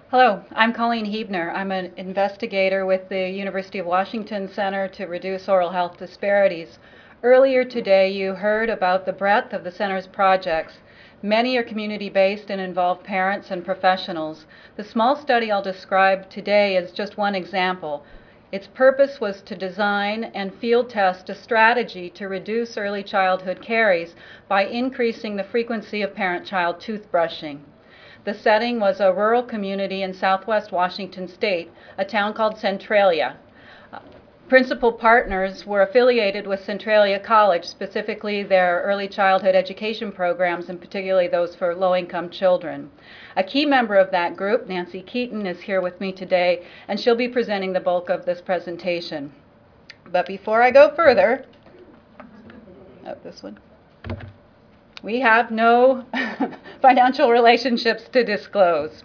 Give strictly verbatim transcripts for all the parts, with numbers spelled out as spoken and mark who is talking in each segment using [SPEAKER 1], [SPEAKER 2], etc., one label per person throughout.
[SPEAKER 1] Hello, I'm Colleen Hebner. I'm an investigator with the University of Washington Center to Reduce Oral Health Disparities. Earlier today, you heard about the breadth of the center's projects. Many are community-based and involve parents and professionals. The small study I'll describe today is just one example. Its purpose was to design and field test a strategy to reduce early childhood caries by increasing the frequency of parent-child toothbrushing. The setting was a rural community in southwest Washington state, a town called Centralia. Uh, Principal partners were affiliated with Centralia College, specifically their early childhood education programs, and particularly those for low-income children. A key member of that group, Nancy Keaton, is here with me today, and she'll be presenting the bulk of this presentation. But before I go further, oh, this one. We have no financial relationships to disclose.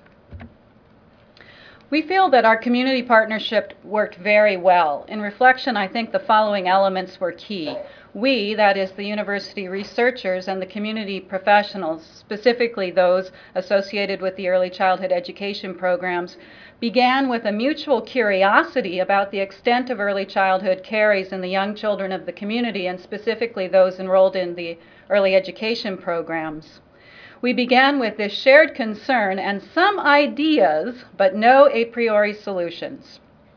[SPEAKER 1] We feel that our community partnership worked very well. In reflection, I think the following elements were key. We, that is the university researchers and the community professionals, specifically those associated with the early childhood education programs, began with a mutual curiosity about the extent of early childhood caries in the young children of the community, and specifically those enrolled in the early education programs. We began with this shared concern and some ideas, but no a priori solutions.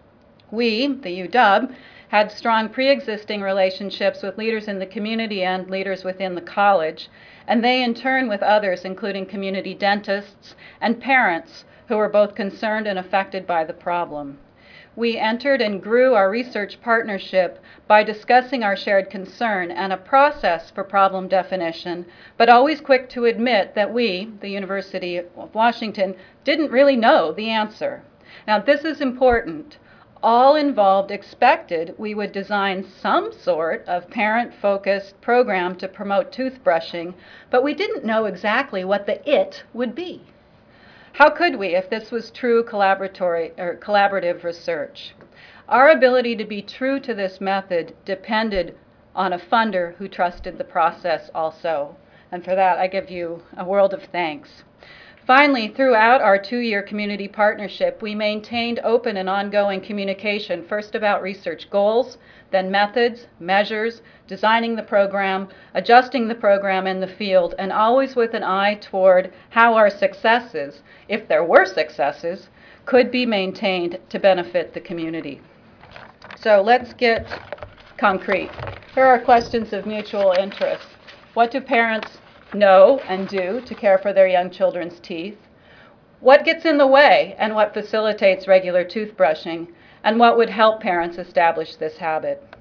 [SPEAKER 1] We, the U W, had strong pre-existing relationships with leaders in the community and leaders within the college, and they in turn with others, including community dentists and parents who were both concerned and affected by the problem. We entered and grew our research partnership by discussing our shared concern and a process for problem definition, but always quick to admit that we, the University of Washington, didn't really know the answer. Now, this is important. All involved expected we would design some sort of parent-focused program to promote toothbrushing, but we didn't know exactly what the it would be. How could we if this was true collaboratory or collaborative research? Our ability to be true to this method depended on a funder who trusted the process also. And for that, I give you a world of thanks. Finally, throughout our two-year community partnership, we maintained open and ongoing communication, first about research goals, then methods, measures, designing the program, adjusting the program in the field, and always with an eye toward how our successes, if there were successes, could be maintained to benefit the community. So let's get concrete. Here are questions of mutual interest. What do parents know and do to care for their young children's teeth? What gets in the way and what facilitates regular toothbrushing? And what would help parents establish this habit?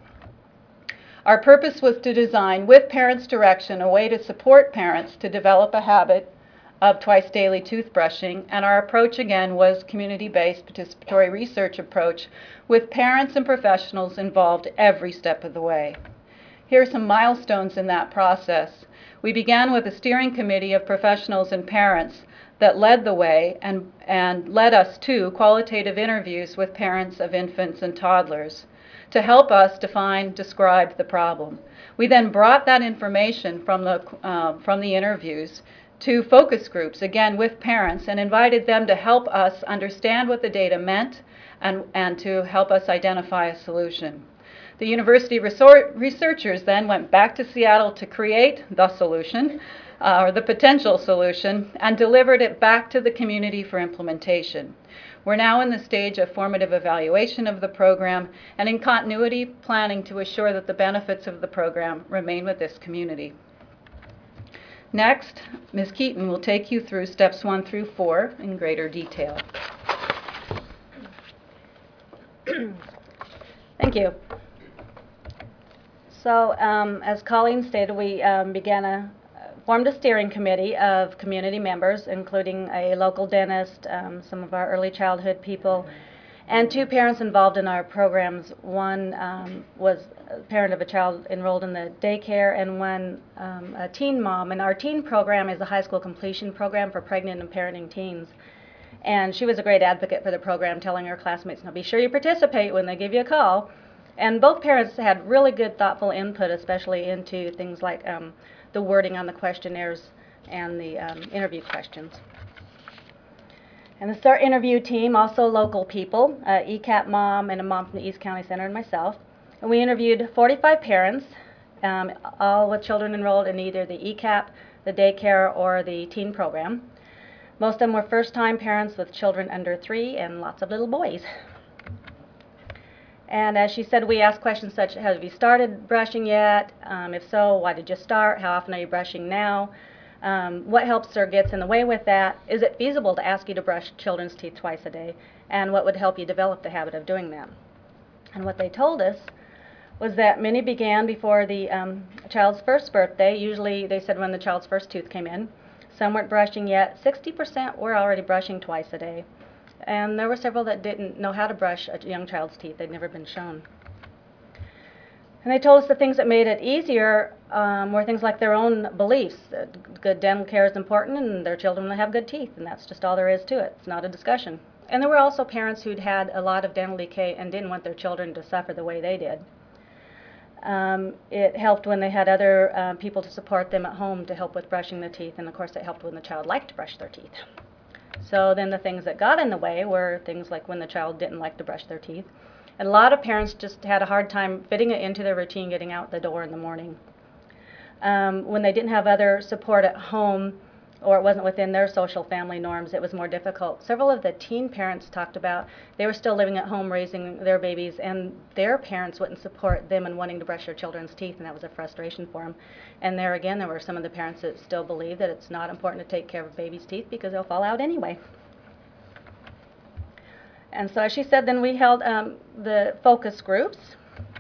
[SPEAKER 1] Our purpose was to design, with parents' direction, a way to support parents to develop a habit of twice daily toothbrushing, and our approach again was community-based participatory research approach with parents and professionals involved every step of the way. Here are some milestones in that process. We began with a steering committee of professionals and parents that led the way and, and led us to qualitative interviews with parents of infants and toddlers to help us define, describe the problem. We then brought that information from the, uh, from the interviews to focus groups, again with parents, and invited them to help us understand what the data meant and, and to help us identify a solution. The university researchers then went back to Seattle to create the solution, uh, or the potential solution, and delivered it back to the community for implementation. We're now in the stage of formative evaluation of the program and in continuity planning to assure that the benefits of the program remain with this community. Next, Miz Keaton will take you through steps one through four in greater detail.
[SPEAKER 2] Thank you. So, um, as Colleen stated, we um, began a formed a steering committee of community members, including a local dentist, um, some of our early childhood people, and two parents involved in our programs. One um, was a parent of a child enrolled in the daycare, and one um, a teen mom. And our teen program is a high school completion program for pregnant and parenting teens. And she was a great advocate for the program, telling her classmates, now be sure you participate when they give you a call. And both parents had really good, thoughtful input, especially into things like um, the wording on the questionnaires and the um, interview questions. And this is our interview team, also local people, uh, E CAP mom and a mom from the East County Center and myself. And we interviewed forty-five parents, um, all with children enrolled in either the E CAP, the daycare, or the teen program. Most of them were first-time parents with children under three and lots of little boys. And as she said, we asked questions such as, have you started brushing yet? Um, if so, why did you start? How often are you brushing now? Um, what helps or gets in the way with that? Is it feasible to ask you to brush children's teeth twice a day? And what would help you develop the habit of doing that? And what they told us was that many began before the um, child's first birthday. Usually they said when the child's first tooth came in. Some weren't brushing yet. sixty percent were already brushing twice a day. And there were several that didn't know how to brush a young child's teeth. They'd never been shown. And they told us the things that made it easier um, were things like their own beliefs. That good dental care is important and their children will have good teeth, and that's just all there is to it. It's not a discussion. And there were also parents who'd had a lot of dental decay and didn't want their children to suffer the way they did. Um, it helped when they had other uh, people to support them at home to help with brushing the teeth, and of course it helped when the child liked to brush their teeth. So then the things that got in the way were things like when the child didn't like to brush their teeth. And a lot of parents just had a hard time fitting it into their routine getting out the door in the morning. Um, when they didn't have other support at home or it wasn't within their social family norms, it was more difficult. Several of the teen parents talked about they were still living at home raising their babies, and their parents wouldn't support them in wanting to brush their children's teeth, and that was a frustration for them. And there again, there were some of the parents that still believe that it's not important to take care of a baby's teeth because they'll fall out anyway. And so as she said, then we held um, the focus groups.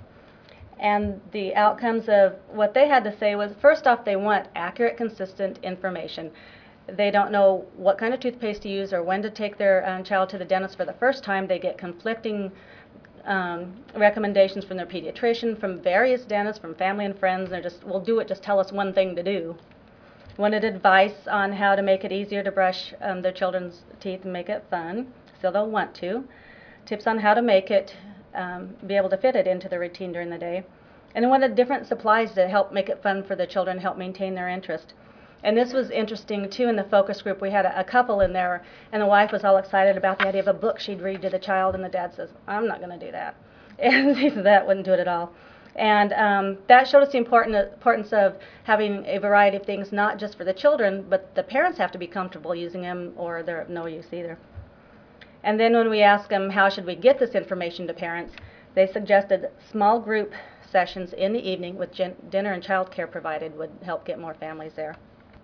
[SPEAKER 2] And the outcomes of what they had to say was, first off, they want accurate, consistent information. They don't know what kind of toothpaste to use or when to take their um, child to the dentist for the first time. They get conflicting um, recommendations from their pediatrician, from various dentists, from family and friends. They're just, well, do it, just tell us one thing to do. Wanted advice on how to make it easier to brush um, their children's teeth and make it fun, so they'll want to. Tips on how to make it Um, be able to fit it into the routine during the day. And then wanted different supplies to help make it fun for the children, help maintain their interest. And this was interesting too in the focus group. We had a, a couple in there, and the wife was all excited about the idea of a book she'd read to the child, and the dad says, I'm not going to do that. And he said that wouldn't do it at all. And um, that showed us the important, importance of having a variety of things, not just for the children, but the parents have to be comfortable using them or they're of no use either. And then when we asked them how should we get this information to parents, they suggested small group sessions in the evening with gen- dinner and child care provided would help get more families there.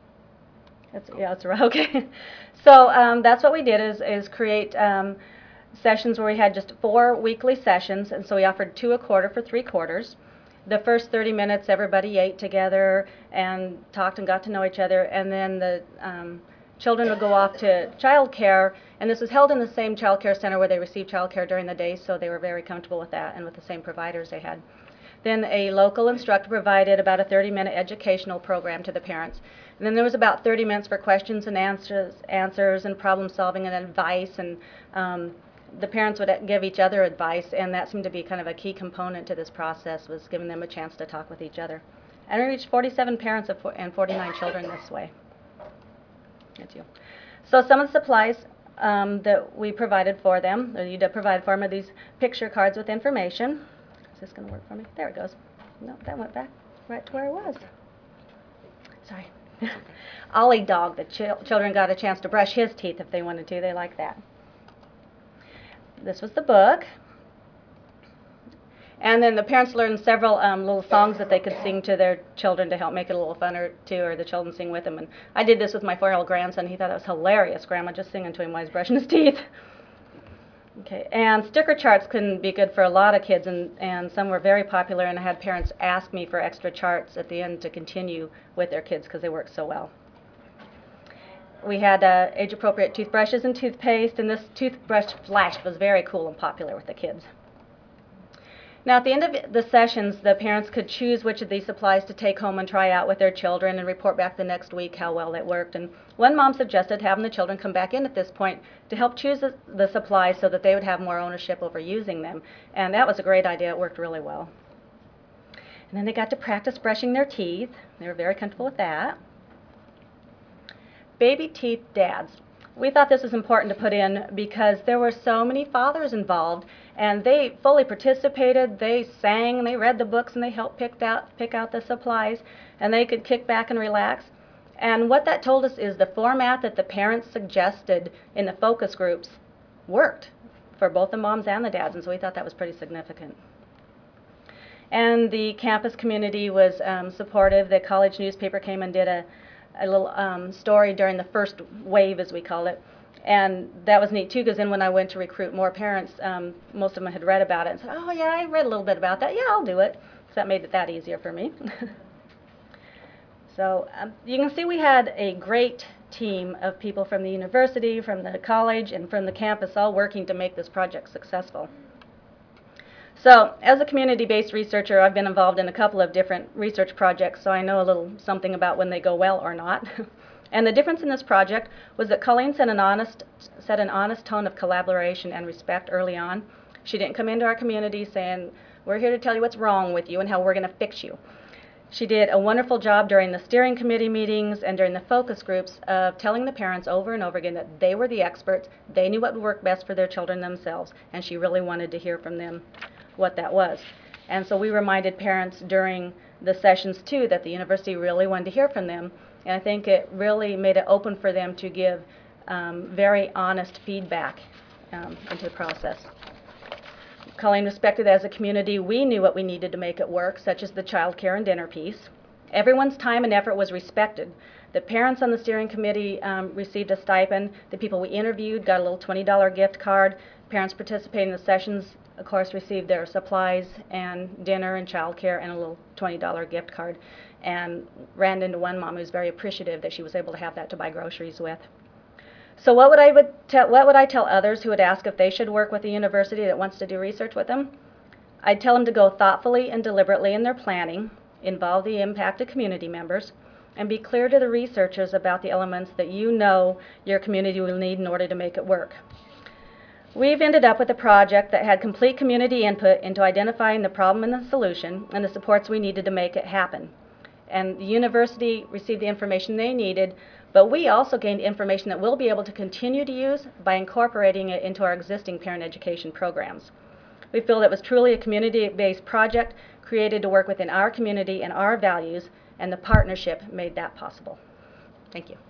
[SPEAKER 2] That's, yeah, that's right. Okay. So um, that's what we did is, is create um, sessions where we had just four weekly sessions, and so we offered two a quarter for three quarters. The first thirty minutes, everybody ate together and talked and got to know each other, and then the um, children would go off to child care, and this was held in the same child care center where they received child care during the day, so they were very comfortable with that and with the same providers they had. Then a local instructor provided about a thirty minute educational program to the parents. And then there was about thirty minutes for questions and answers, answers and problem solving and advice, and um, the parents would give each other advice, and that seemed to be kind of a key component to this process, was giving them a chance to talk with each other. And we reached forty-seven parents and forty-nine children this way. Thank you. So some of the supplies um, that we provided for them, or you did provide for them, are these picture cards with information. Is this going to work for me? There it goes. No, that went back right to where it was. Sorry. Ollie Dog, the ch- children got a chance to brush his teeth if they wanted to. They like that. This was the book. And then the parents learned several um, little songs that they could sing to their children to help make it a little funner too, or the children sing with them. And I did this with my four-year-old grandson. He thought it was hilarious, Grandma just singing to him while he's brushing his teeth. Okay, and sticker charts can be good for a lot of kids, and, and some were very popular, and I had parents ask me for extra charts at the end to continue with their kids because they worked so well. We had uh, age-appropriate toothbrushes and toothpaste, and this toothbrush flash was very cool and popular with the kids. Now, at the end of the sessions, the parents could choose which of these supplies to take home and try out with their children and report back the next week how well it worked. And one mom suggested having the children come back in at this point to help choose the, the supplies so that they would have more ownership over using them. And that was a great idea. It worked really well. And then they got to practice brushing their teeth. They were very comfortable with that. Baby teeth dads. We thought this was important to put in because there were so many fathers involved, and they fully participated. They sang, they read the books, and they helped pick out, pick out the supplies, and they could kick back and relax. And what that told us is the format that the parents suggested in the focus groups worked for both the moms and the dads, and so we thought that was pretty significant. And the campus community was um, supportive. The college newspaper came and did a, a little um, story during the first wave, as we call it. And that was neat, too, because then when I went to recruit more parents, um, most of them had read about it and said, oh, yeah, I read a little bit about that. Yeah, I'll do it. So that made it that easier for me. So um, you can see we had a great team of people from the university, from the college, and from the campus all working to make this project successful. So as a community-based researcher, I've been involved in a couple of different research projects, so I know a little something about when they go well or not. And the difference in this project was that Colleen set an honest, set an honest tone of collaboration and respect early on. She didn't come into our community saying, we're here to tell you what's wrong with you and how we're going to fix you. She did a wonderful job during the steering committee meetings and during the focus groups of telling the parents over and over again that they were the experts, they knew what would work best for their children themselves, and she really wanted to hear from them what that was. And so we reminded parents during the sessions too that the university really wanted to hear from them, and I think it really made it open for them to give um, very honest feedback um, into the process. Colleen respected as a community, we knew what we needed to make it work, such as the child care and dinner piece. Everyone's time and effort was respected. The parents on the steering committee um, received a stipend. The people we interviewed got a little twenty dollar gift card. Parents participating in the sessions, of course, received their supplies and dinner and child care and a little twenty dollar gift card. And ran into one mom who was very appreciative that she was able to have that to buy groceries with. So what would I would tell what would I tell others who would ask if they should work with a university that wants to do research with them? I'd tell them to go thoughtfully and deliberately in their planning, involve the impacted community members, and be clear to the researchers about the elements that you know your community will need in order to make it work. We've ended up with a project that had complete community input into identifying the problem and the solution and the supports we needed to make it happen. And the university received the information they needed, but we also gained information that we'll be able to continue to use by incorporating it into our existing parent education programs. We feel that was truly a community-based project created to work within our community and our values, and the partnership made that possible. Thank you.